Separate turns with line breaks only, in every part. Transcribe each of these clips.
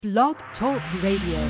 Blog Talk Radio.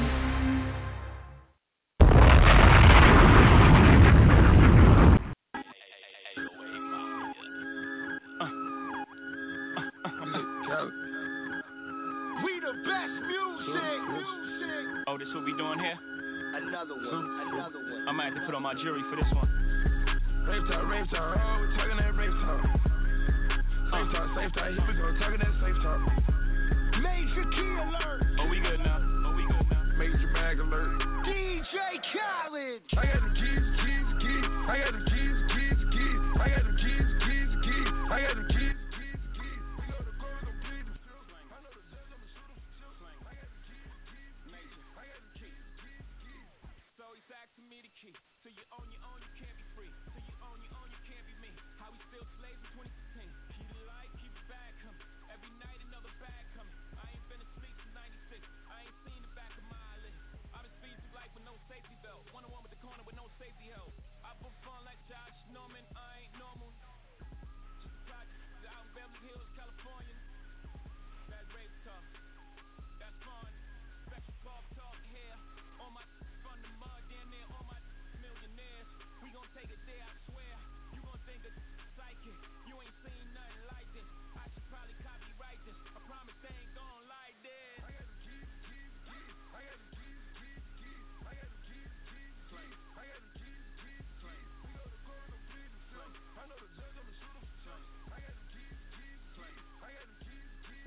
Oh, this what we doing here?
Another one.
I might have to put on my jury for this one.
Rave talk, oh, we talking that rave talk. Safe talk, here we go, talking that safe talk.
Major key alert.
Oh, we good now.
Major bag alert.
DJ Khaled.
I got the keys. I got the keys. I got the keys. I got the keys. We go to court, we gon' plead the fifth. I know the judge, I'ma shoot him for tilt. I got the keys. I got the keys.
So he's asking me the key. Till you own your own, you can't be free. Till you own your own, you can't be me. How we still slaves in 2016. Keep the light, keep the bag coming. Every night another bag coming. I ain't been asleep since 96. I ain't seen the back of my eyelid. I've been speeding through life with no safety belt. One-on-one with the corner with no safety help. I book fun like Josh Norman. I ain't normal. Just a project out in Beverly Hills, California. That rape talk. That's fun. Special golf talk here. On my from the mud, damn near all my millionaires. We gon' take it there, I swear. You gon' think it's psychic. You ain't seen nothing like this. I should probably copyright this. I promise they ain't gon' like this.
I got the keys. I got the keys. I got the keys. I got the keys. We go to court, we gon' plead the fifth. I know the judge, I'ma shoot him for tilt. I got the keys. I got the keys.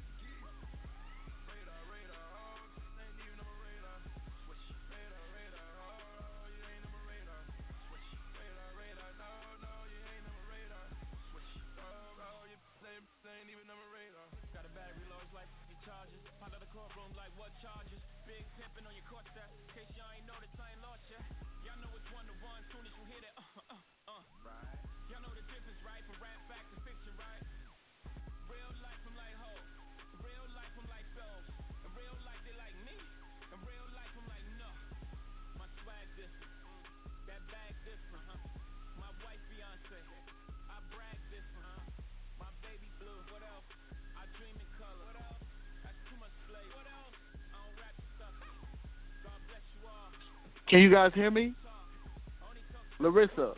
Radar, oh, ain't even on my radar. Switch. Radar, oh, you ain't on my radar. Switch. Radar, no, you ain't on my radar. Switch. Oh, you ain't even on my radar.
Got a battery low, it's like f***ing charges. Pop out the courtroom like what charges? Big pimpin' on your court step. In case y'all ain't noticed, I ain't lost yet. Y'all know it's one to one. Soon as you hear that,
Right.
y'all know the difference, right? From rap facts and fiction, right? Real life, I'm like ho. Real life, I'm like those. In real life, they like me. In real life, I'm like no. My swag different. That bag different, huh? My wife Beyonce. I brag different, huh? My baby blue. What else? I dream in color. What else? That's too much flavor. What else? I don't rap the stuff. God bless you all.
Can you guys hear me? Larissa.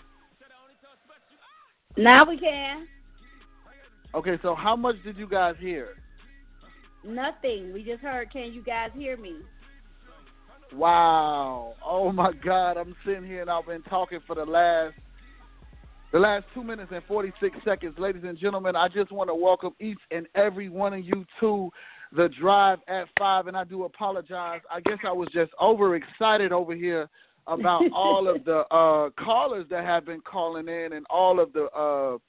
Now we can.
Okay, so how much did you guys hear?
Nothing. We just heard, can you guys hear me?
Wow. Oh, my God. I'm sitting here and I've been talking for the last 2 minutes and 46 seconds. Ladies and gentlemen, I just want to welcome each and every one of you to the Drive at 5, and I do apologize. I guess I was just overexcited over here about all of the callers that have been calling in and all of the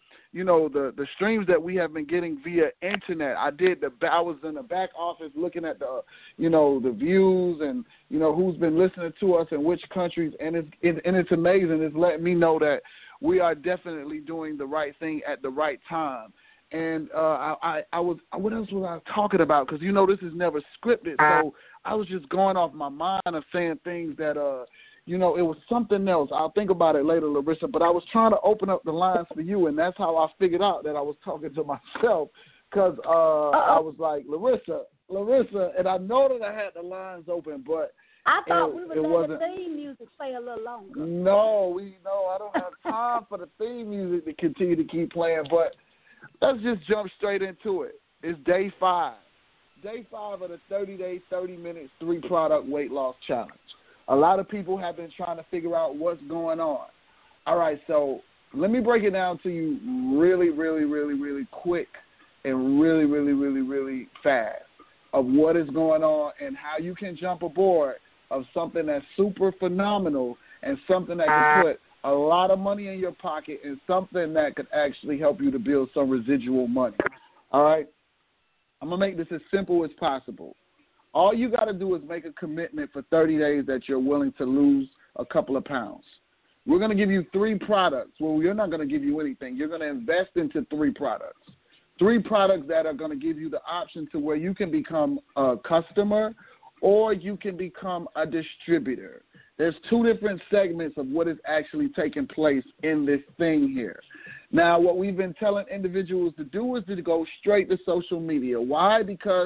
the streams that we have been getting via internet. I was in the back office looking at the views and who's been listening to us in which countries, and it's amazing. It's letting me know that we are definitely doing the right thing at the right time. And what else was I talking about? Because this is never scripted, so I was just going off my mind of saying things that it was something else. I'll think about it later, Larissa, but I was trying to open up the lines for you, and that's how I figured out that I was talking to myself, because I was like, Larissa, and I know that I had the lines open, but
I thought we would let the theme music play a little longer.
No, I don't have time for the theme music to continue to keep playing, but let's just jump straight into it. It's day 5. Day 5 of the 30-day, 30 minutes, 3-product weight loss challenge. A lot of people have been trying to figure out what's going on. All right, so let me break it down to you really, really, really, really quick and really, really, really, really fast of what is going on and how you can jump aboard of something that's super phenomenal and something that can put a lot of money in your pocket and something that could actually help you to build some residual money. All right? I'm going to make this as simple as possible. All you got to do is make a commitment for 30 days that you're willing to lose a couple of pounds. We're going to give you 3 products. Well, we're not going to give you anything. You're going to invest into 3 products. 3 products that are going to give you the option to where you can become a customer or you can become a distributor. There's 2 different segments of what is actually taking place in this thing here. Now, what we've been telling individuals to do is to go straight to social media. Why? Because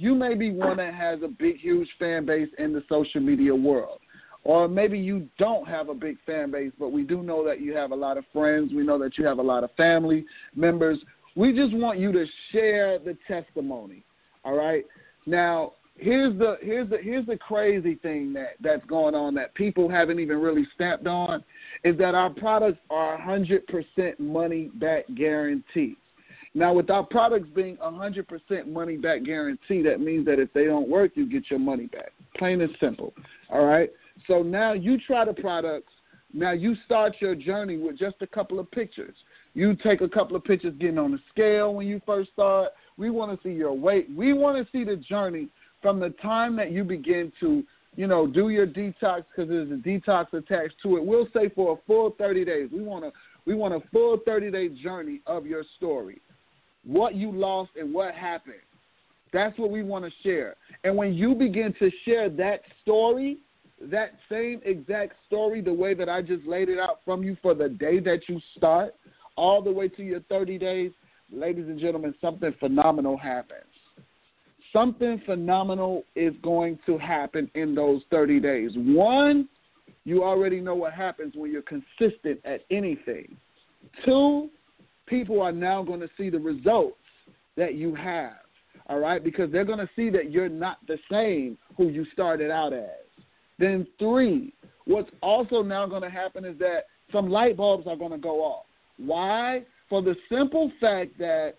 You may be one that has a big, huge fan base in the social media world. Or maybe you don't have a big fan base, but we do know that you have a lot of friends. We know that you have a lot of family members. We just want you to share the testimony, all right? Now, here's the crazy thing that's going on that people haven't even really stamped on, is that our products are 100% money-back guarantee. Now, with our products being 100% money-back guarantee, that means that if they don't work, you get your money back. Plain and simple, all right? So now you try the products. Now you start your journey with just a couple of pictures. You take a couple of pictures getting on the scale when you first start. We want to see your weight. We want to see the journey from the time that you begin to, do your detox, because there's a detox attached to it. We'll say for a full 30 days. We want a full 30-day journey of your story, what you lost and what happened. That's what we want to share. And when you begin to share that story, that same exact story, the way that I just laid it out from you for the day that you start, all the way to your 30 days, ladies and gentlemen, something phenomenal happens. Something phenomenal is going to happen in those 30 days. One, you already know what happens when you're consistent at anything. Two, people are now going to see the results that you have, all right, because they're going to see that you're not the same who you started out as. Then three, what's also now going to happen is that some light bulbs are going to go off. Why? For the simple fact that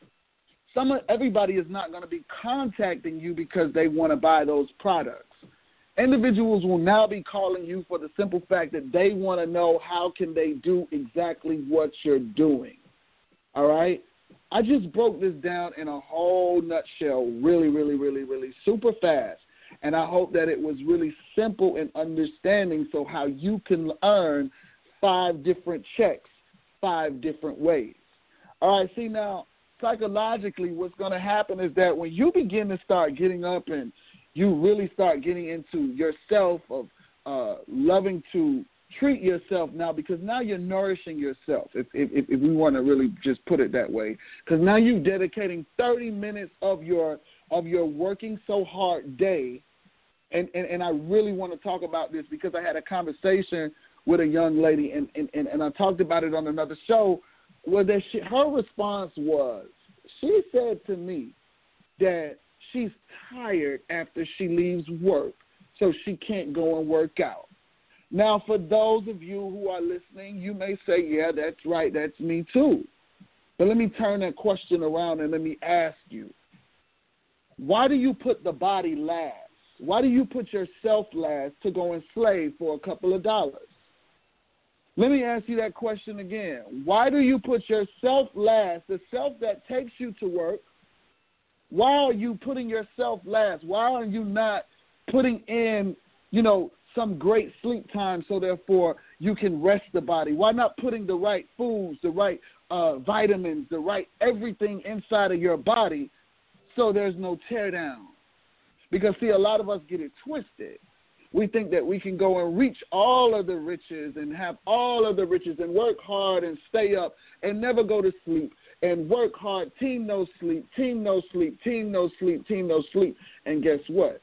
everybody is not going to be contacting you because they want to buy those products. Individuals will now be calling you for the simple fact that they want to know how can they do exactly what you're doing. All right? I just broke this down in a whole nutshell really, really, really, really super fast. And I hope that it was really simple in understanding so how you can earn 5 different checks 5 different ways. All right, see now, psychologically what's going to happen is that when you begin to start getting up and you really start getting into yourself of loving to treat yourself now, because now you're nourishing yourself, if we want to really just put it that way, because now you're dedicating 30 minutes of your working so hard day. And I really want to talk about this because I had a conversation with a young lady, and I talked about it on another show, where her response was, she said to me that she's tired after she leaves work, so she can't go and work out. Now, for those of you who are listening, you may say, yeah, that's right, that's me too. But let me turn that question around and let me ask you, why do you put the body last? Why do you put yourself last to go and slave for a couple of dollars? Let me ask you that question again. Why do you put yourself last, the self that takes you to work? Why are you putting yourself last? Why are you not putting in, some great sleep time so therefore you can rest the body? Why not putting the right foods, the right vitamins, the right everything inside of your body so there's no tear down? Because, see, a lot of us get it twisted. We think that we can go and reach all of the riches and have all of the riches and work hard and stay up and never go to sleep and work hard, team no sleep, team no sleep, team no sleep, team no sleep. And guess what?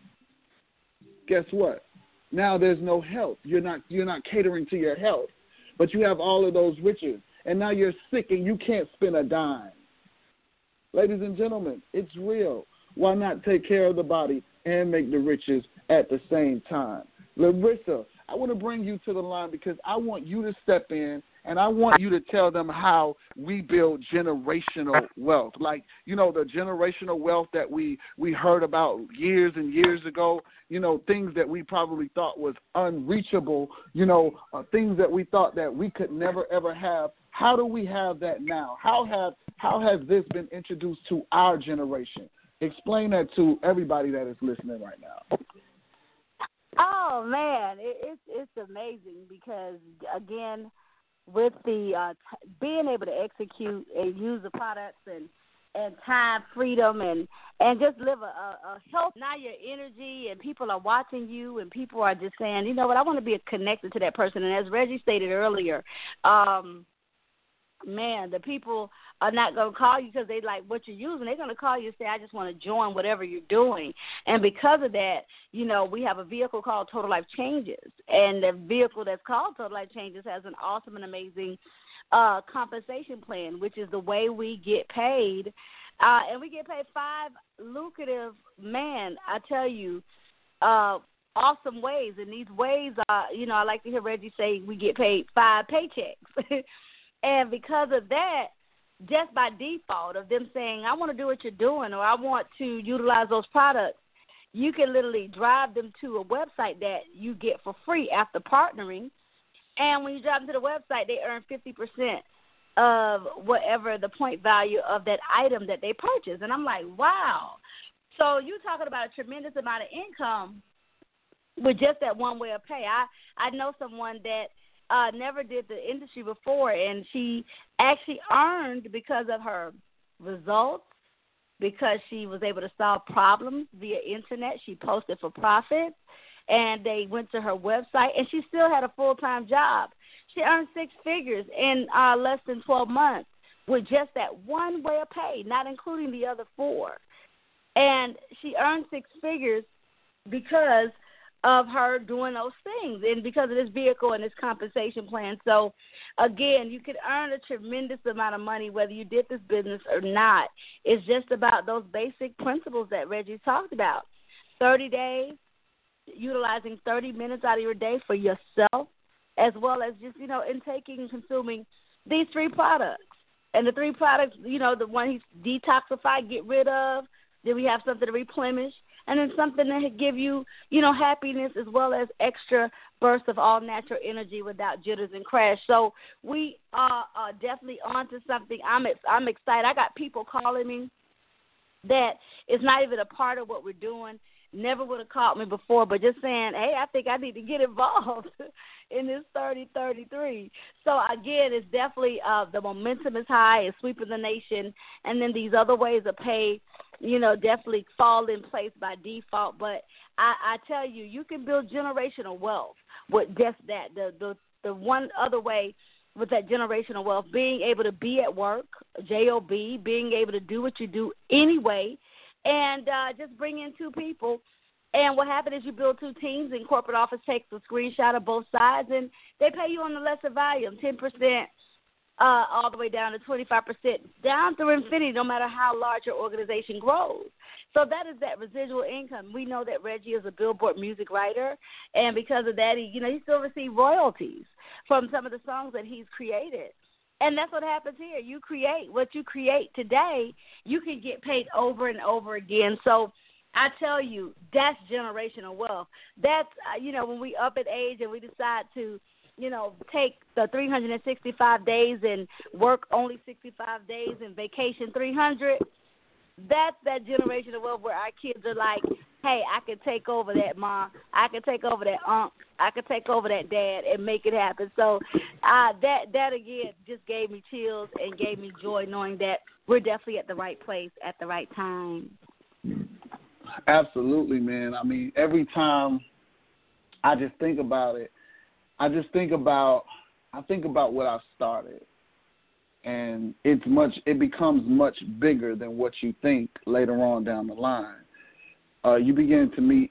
Guess what? Now there's no health. You're not catering to your health, but you have all of those riches. And now you're sick and you can't spend a dime. Ladies and gentlemen, it's real. Why not take care of the body and make the riches at the same time? Larissa, I want to bring you to the line because I want you to step in and I want you to tell them how we build generational wealth. Like, the generational wealth that we heard about years and years ago, things that we probably thought was unreachable, things that we thought that we could never, ever have. How do we have that now? How has this been introduced to our generation? Explain that to everybody that is listening right now.
Oh man, it's amazing because again, with the being able to execute and use the products and time freedom and just live a health. Now your energy and people are watching you and people are just saying, you know what, I want to be connected to that person. And as Reggie stated earlier, man, the people are not going to call you because they like what you're using. They're going to call you and say, I just want to join whatever you're doing. And because of that, you know, we have a vehicle called Total Life Changes. And the vehicle that's called Total Life Changes has an awesome and amazing compensation plan, which is the way we get paid. And we get paid 5 lucrative, man, I tell you, awesome ways. And these ways are, you know, I like to hear Reggie say we get paid 5 paychecks. And because of that, just by default of them saying, I want to do what you're doing or I want to utilize those products, you can literally drive them to a website that you get for free after partnering. And when you drive them to the website, they earn 50% of whatever the point value of that item that they purchase. And I'm like, wow. So you're talking about a tremendous amount of income with just that one way of pay. I know someone that never did the industry before, and she actually earned because of her results, because she was able to solve problems via internet. She posted for profit, and they went to her website, and she still had a full-time job. She earned 6 figures in less than 12 months with just that one way of pay, not including the other 4. And she earned 6 figures because of her doing those things and because of this vehicle and this compensation plan. So, again, you could earn a tremendous amount of money whether you did this business or not. It's just about those basic principles that Reggie talked about. 30 days, utilizing 30 minutes out of your day for yourself, as well as just, you know, intaking and consuming these 3 products. And the 3 products, you know, the one he's detoxify, get rid of, then we have something to replenish, and then something that give you, you know, happiness as well as extra bursts of all natural energy without jitters and crash. So we are definitely onto something. I'm excited. I got people calling me that is not even a part of what we're doing. Never would have called me before, but just saying, hey, I think I need to get involved in this 30-33. So, again, it's definitely the momentum is high. It's sweeping the nation. And then these other ways of pay, you know, definitely fall in place by default. But I tell you, you can build generational wealth with just that. The one other way with that generational wealth, being able to be at work, J-O-B, being able to do what you do anyway, and just bring in 2 people. And what happened is you build 2 teams, and corporate office takes a screenshot of both sides, and they pay you on the lesser volume, 10% all the way down to 25%, down through infinity, no matter how large your organization grows. So that is that residual income. We know that Reggie is a Billboard music writer, and because of that, he still receives royalties from some of the songs that he's created. And that's what happens here. You create what you create today, you can get paid over and over again. So I tell you, that's generational wealth. That's, when we up in age and we decide to, take the 365 days and work only 65 days and vacation 300, that's that generational wealth where our kids are like, hey, I can take over that mom. I can take over that uncle. I can take over that dad and make it happen. So that again just gave me chills and gave me joy knowing that we're definitely at the right place at the right time.
Absolutely, man. I mean, every time I just think about it, I think about what I started. And it becomes much bigger than what you think later on down the line. You begin to meet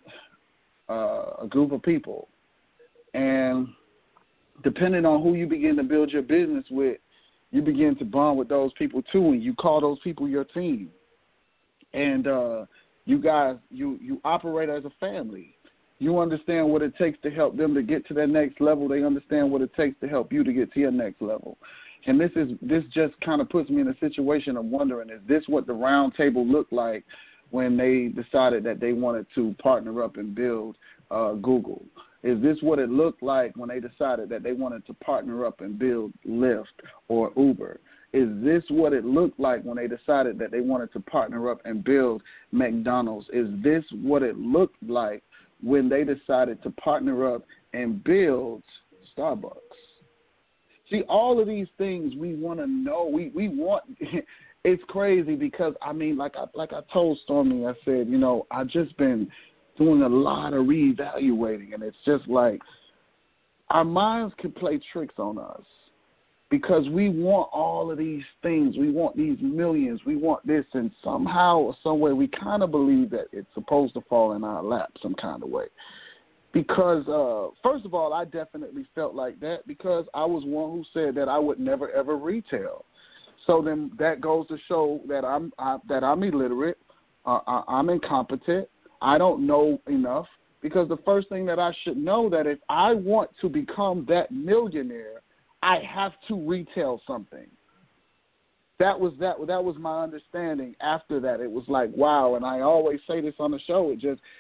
a group of people, and depending on who you begin to build your business with, you begin to bond with those people too, and you call those people your team. And you guys, you operate as a family. You understand what it takes to help them to get to their next level. They understand what it takes to help you to get to your next level. And this just kind of puts me in a situation of wondering, is this what the round table looked like when they decided that they wanted to partner up and build Google? Is this what it looked like when they decided that they wanted to partner up and build Lyft or Uber? Is this what it looked like when they decided that they wanted to partner up and build McDonald's? Is this what it looked like when they decided to partner up and build Starbucks? See, all of these things we want to know. We want. It's crazy because like I told Stormy, I said, I've just been doing a lot of reevaluating, and it's just like our minds can play tricks on us, because we want all of these things. We want these millions. We want this, and somehow or some way we kind of believe that it's supposed to fall in our lap some kind of way. Because, first of all, I definitely felt like that because I was one who said that I would never, ever retail. So then that goes to show that I'm illiterate, I'm incompetent, I don't know enough, because the first thing that I should know that if I want to become that millionaire, I have to retail something. That was my understanding. After that, it was like, wow. And I always say this on the show.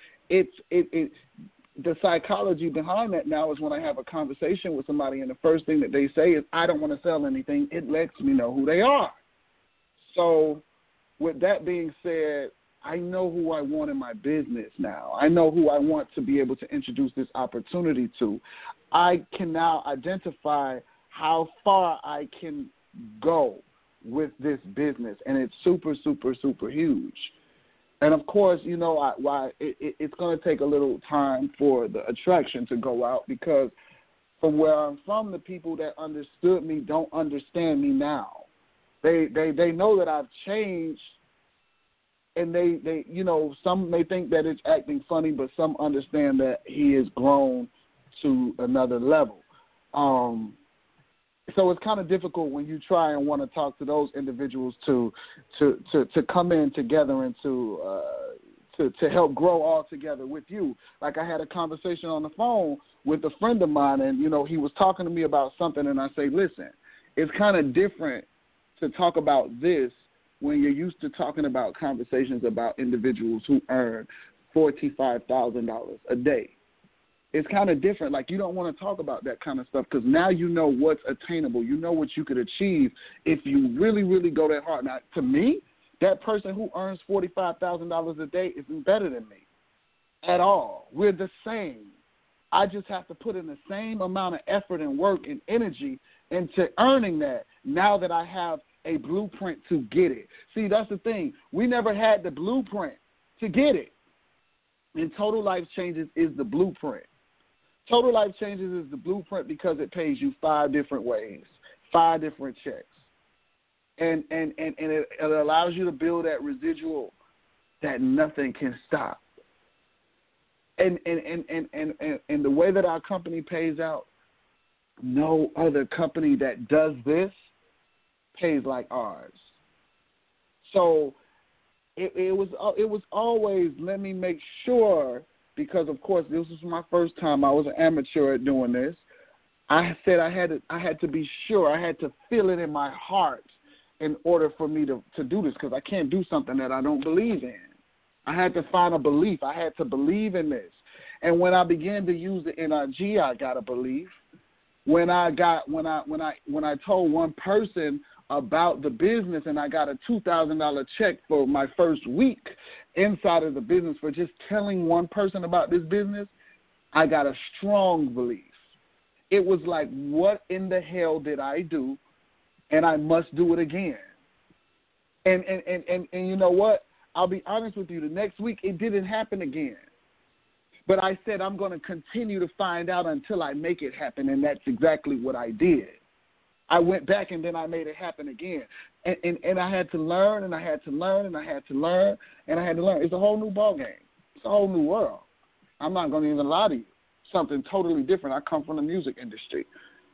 The psychology behind that now is when I have a conversation with somebody, and the first thing that they say is, "I don't want to sell anything." It lets me know who they are. So, with that being said, I know who I want in my business now. I know who I want to be able to introduce this opportunity to. I can now identify how far I can go with this business, and it's super, super, super huge. And, of course, you know, it's going to take a little time for the attraction to go out, because from where I'm from, the people that understood me don't understand me now. They know that I've changed, and they you know, some may think that it's acting funny, but some understand that he has grown to another level. So it's kind of difficult when you try and want to talk to those individuals to come in together and to help grow all together with you. Like, I had a conversation on the phone with a friend of mine, and, you know, he was talking to me about something, and I say, listen, it's kind of different to talk about this when you're used to talking about conversations about individuals who earn $45,000 a day. It's kind of different. Like, you don't want to talk about that kind of stuff because now you know what's attainable. You know what you could achieve if you really, really go that hard. Now, to me, that person who earns $45,000 a day isn't better than me at all. We're the same. I just have to put in the same amount of effort and work and energy into earning that now that I have a blueprint to get it. See, that's the thing. We never had the blueprint to get it. And Total Life Changes is the blueprint. Total Life Changes is the blueprint because it pays you 5 different ways, 5 different checks. And it allows you to build that residual that nothing can stop. And the way that our company pays out, no other company that does this pays like ours. So it was always, let me make sure, because of course this was my first time. I was an amateur at doing this. I said I had to be sure. I had to feel it in my heart in order for me to do this, because I can't do something that I don't believe in. I had to find a belief. I had to believe in this. And when I began to use the NRG, I got a belief. When I told one person about the business and I got a $2,000 check for my first week inside of the business for just telling one person about this business, I got a strong belief. It was like, what in the hell did I do? And I must do it again. And you know what? I'll be honest with you. The next week, it didn't happen again. But I said I'm going to continue to find out until I make it happen, and that's exactly what I did. I went back, and then I made it happen again. And I had to learn, and I had to learn, and I had to learn, and I had to learn. It's a whole new ballgame. It's a whole new world. I'm not going to even lie to you. Something totally different. I come from the music industry.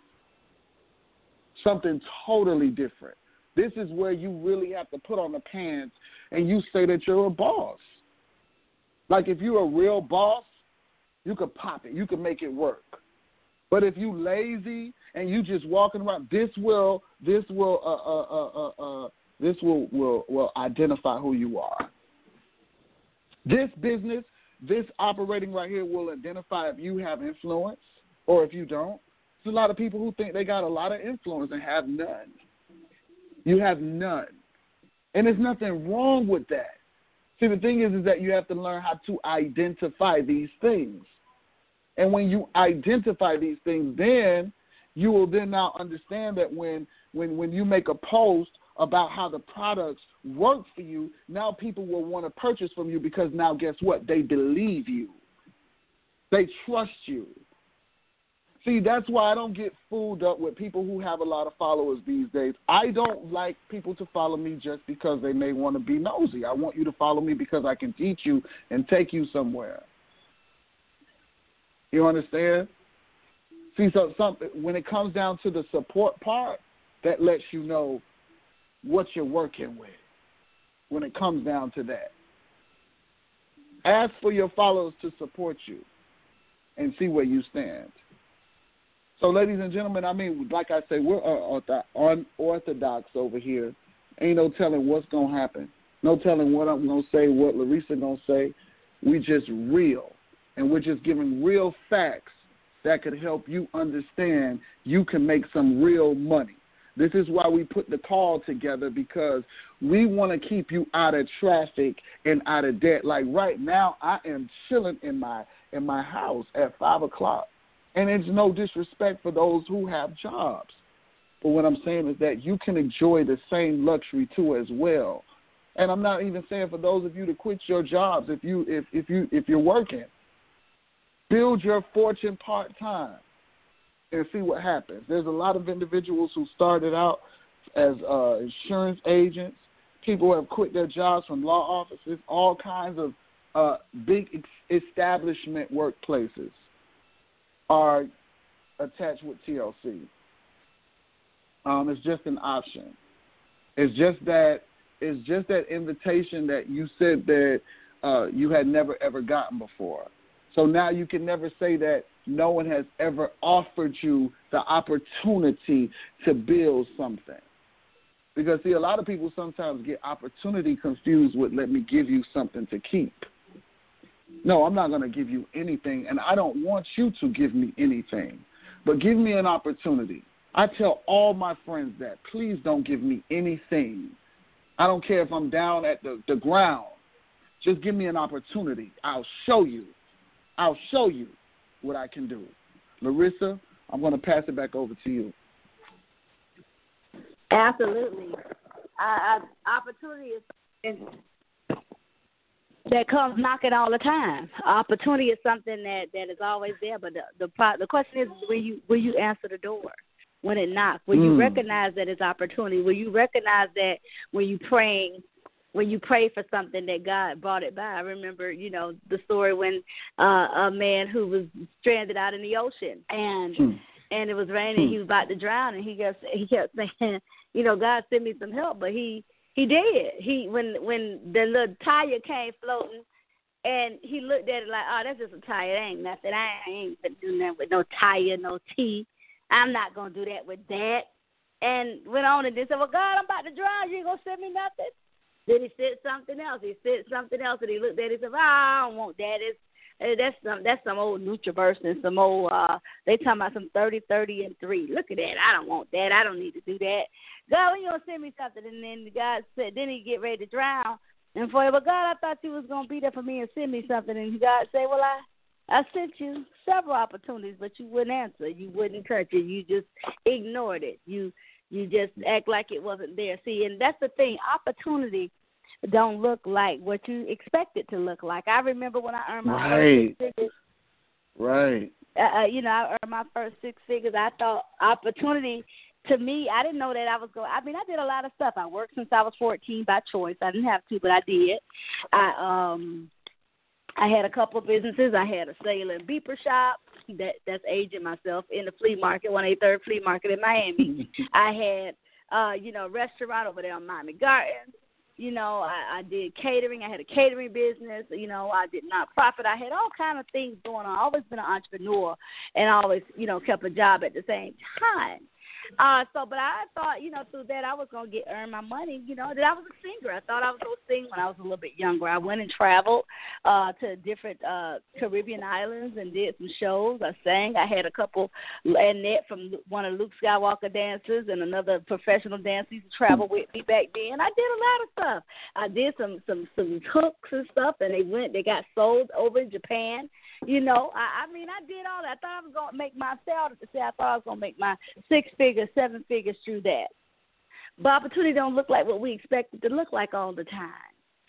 Something totally different. This is where you really have to put on the pants and you say that you're a boss. Like, if you're a real boss, you could pop it. You can make it work. But if you lazy and you just walking around, this will identify who you are. This business, this operating right here will identify if you have influence or if you don't. There's a lot of people who think they got a lot of influence and have none. You have none. And there's nothing wrong with that. See, the thing is that you have to learn how to identify these things. And when you identify these things, then you will then now understand that when you make a post about how the products work for you, now people will want to purchase from you because now guess what? They believe you. They trust you. See, that's why I don't get fooled up with people who have a lot of followers these days. I don't like people to follow me just because they may want to be nosy. I want you to follow me because I can teach you and take you somewhere. You understand? See, so when it comes down to the support part, that lets you know what you're working with when it comes down to that. Ask for your followers to support you and see where you stand. So, ladies and gentlemen, I mean, like I say, we're unorthodox over here. Ain't no telling what's going to happen. No telling what I'm going to say, what Larissa going to say. We just real. And we're just giving real facts that could help you understand you can make some real money. This is why we put the call together, because we want to keep you out of traffic and out of debt. Like right now, I am chilling in my house at 5 o'clock. And it's no disrespect for those who have jobs. But what I'm saying is that you can enjoy the same luxury too as well. And I'm not even saying for those of you to quit your jobs if you're working. Build your fortune part-time and see what happens. There's a lot of individuals who started out as insurance agents. People have quit their jobs from law offices, all kinds of big establishment workplaces are attached with TLC. It's just an option. It's just that invitation that you said that you had never ever gotten before. So now you can never say that no one has ever offered you the opportunity to build something. Because, see, a lot of people sometimes get opportunity confused with let me give you something to keep. No, I'm not going to give you anything, and I don't want you to give me anything. But give me an opportunity. I tell all my friends that. Please don't give me anything. I don't care if I'm down at the ground. Just give me an opportunity. I'll show you what I can do. Larissa, I'm going to pass it back over to you.
Absolutely. Opportunity is that comes knocking all the time. Opportunity is something that is always there, but the question is, will you answer the door when it knocks? Will you recognize that it's opportunity? Will you recognize that when you pray for something that God brought it by? I remember, the story when a man who was stranded out in the ocean and it was raining, he was about to drown, and he kept saying, God send me some help, but he did. When the little tire came floating, and he looked at it like, oh, that's just a tire. It ain't nothing. I ain't gonna do nothing with no tire, no T. I'm not gonna do that with that. And went on and then said, well, God, I'm about to drown. You ain't gonna send me nothing. Then he said something else. And he looked at it and said, I don't want that. That's some old Nutriverse and some old, they talking about some 30, 30, and 3. Look at that. I don't want that. I don't need to do that. God, when you going to send me something? And then God said, then he get ready to drown. And for him, well, God, I thought you was going to be there for me and send me something. And God said, well, I sent you several opportunities, but you wouldn't answer. You wouldn't touch it. You just ignored it. You just act like it wasn't there. See, and that's the thing. Opportunity don't look like what you expect it to look like. I remember when I earned my first 6 figures.
Right.
I earned my first 6 figures. I thought opportunity, to me, I didn't know that I was going. I mean, I did a lot of stuff. I worked since I was 14 by choice. I didn't have to, but I did. I had a couple of businesses. I had a sailor and beeper shop. That's aging myself in the flea market, 183rd Flea Market in Miami. I had, a restaurant over there on Miami Gardens. I did catering. I had a catering business. I did nonprofit. I had all kind of things going on. I've always been an entrepreneur and always, kept a job at the same time. But I thought, through that I was going to earn my money, that I was a singer. I thought I was going to sing when I was a little bit younger. I went and traveled to different Caribbean islands and did some shows. I sang. I had a couple, Annette from one of Luke Skywalker dancers and another professional dancer used to travel with me back then. I did a lot of stuff. I did some hooks and stuff, and they got sold over in Japan. I did all that. I thought I was going to make my I thought I was going to make my 6 figures, 7 figures through that. But opportunity don't look like what we expect it to look like all the time.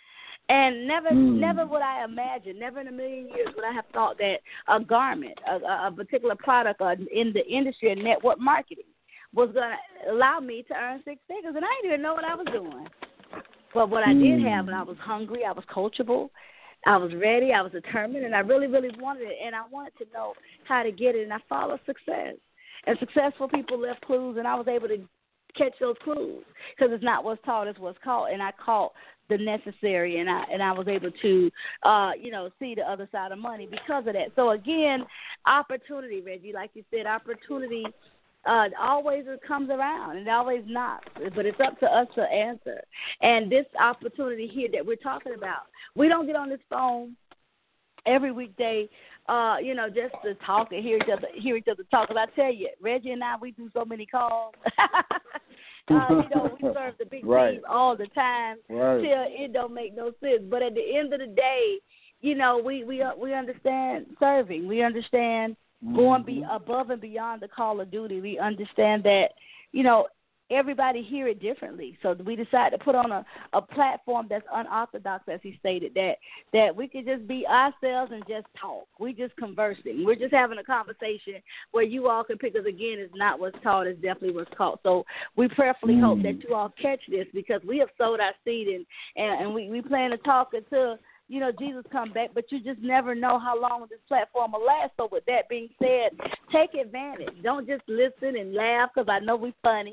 And never would I imagine, never in a million years would I have thought that a garment, a particular product in the industry of network marketing was going to allow me to earn six figures. And I didn't even know what I was doing. But what I did have, and I was hungry, I was coachable, I was ready, I was determined, and I really, really wanted it. And I wanted to know how to get it, and I followed success. And successful people left clues, and I was able to catch those clues because it's not what's taught, it's what's caught. And I caught the necessary, and I was able to, see the other side of money because of that. So, again, opportunity, Reggie, like you said, opportunity always comes around and always knocks, but it's up to us to answer. And this opportunity here that we're talking about, we don't get on this phone every weekday, just to talk and hear each other talk. Because I tell you, Reggie and I, we do so many calls. We serve the big team all the time till it don't make no sense. But at the end of the day, we understand serving. We understand going above and beyond the call of duty. We understand that, everybody hear it differently. So we decided to put on a platform that's unorthodox, as he stated, that we could just be ourselves and just talk. We just conversing. We're just having a conversation where you all can pick us. Again, it's not what's taught, it's definitely what's caught. So we prayerfully hope that you all catch this, because we have sowed our seed and we plan to talk until Jesus come back, but you just never know how long this platform will last. So with that being said, take advantage. Don't just listen and laugh, because I know we're funny.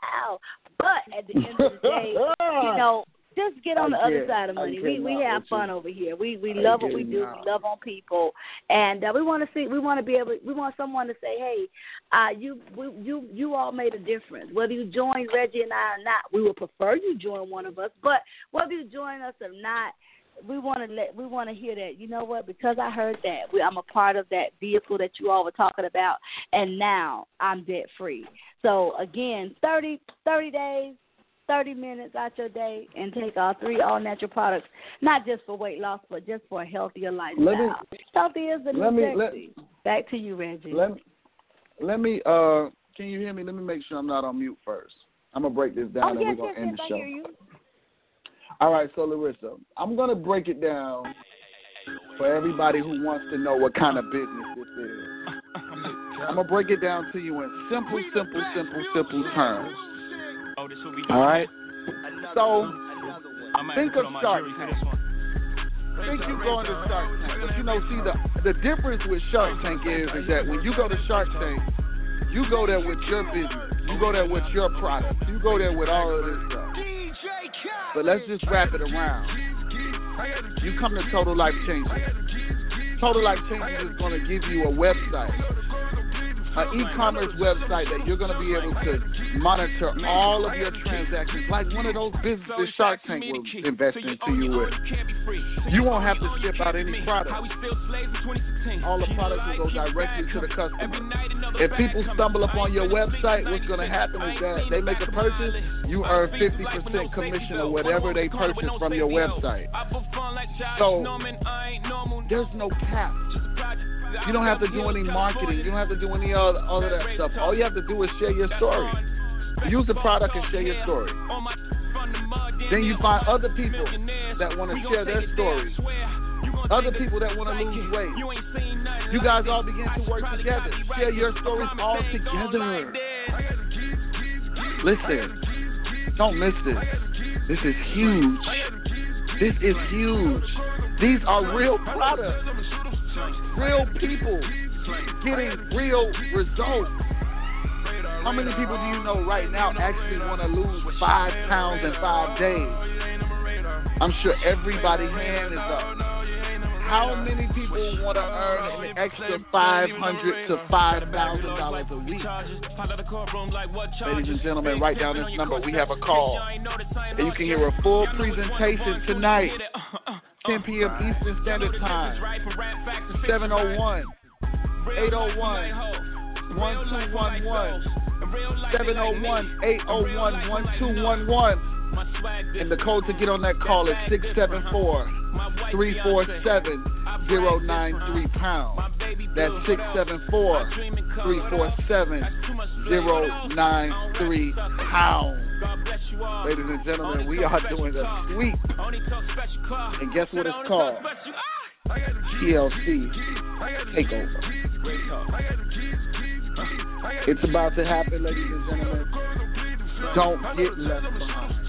But at the end of the day, just get on the other side of money. We have fun over here. We love what we do. We love on people, and we want someone to say, hey, you all made a difference. Whether you join Reggie and I or not, we would prefer you join one of us. But whether you join us or not, we want to hear that, you know what, because I heard that, I'm a part of that vehicle that you all were talking about, and now I'm debt free. So again, 30 days, 30 minutes out your day, and take our 3 all-natural products, not just for weight loss, but just for a healthier lifestyle. Healthy is the new sexy. Back to you, Reggie.
Let me, can you hear me? Let me make sure I'm not on mute first. I'm going to break this down, and we're going to end the show.
I hear you.
All right, so Larissa, I'm going to break it down for everybody who wants to know what kind of business this is. I'm going to break it down to you in simple terms. All right? So, think of Shark Tank. Think you going to Shark Tank. But, see, the difference with Shark Tank is that when you go to Shark Tank, you go there with your business. You go there with your product. You go there with all of this stuff. But let's just wrap it around. You come to Total Life Changers. Total Life Changers is going to give you a website, an e-commerce website that you're going to be able to monitor all of your transactions, like one of those businesses Shark Tank will invest into you with. You won't have to ship out any product. All the products will go directly to the customer. If people stumble upon your website, what's going to happen is that they make a purchase, you earn 50% commission or whatever they purchase from your website. So there's no cap. You don't have to do any marketing. You don't have to do any all of that stuff. All you have to do is share your story. Use the product and share your story. Then you find other people that want to share their stories. Other people that want to lose weight. You guys all begin to work together. Share your stories all together. Listen, don't miss this. This is huge. This is huge. These are real products. Real people getting real results. How many people do you know right now actually want to lose 5 pounds in 5 days? I'm sure everybody's hand is up. How many people want to earn an extra $500 to $5,000 a week? Ladies and gentlemen, write down this number. We have a call. And you can hear a full presentation tonight, 10 p.m. Eastern Standard Time, 701-801-1211, 701-801-1211. And the code to get on that call is 674-347-093-pound. That's 674-347-093-pound. Ladies and gentlemen, we are doing a sweep. And guess what it's called? TLC Takeover. It's about to happen, ladies and gentlemen. Don't get left behind.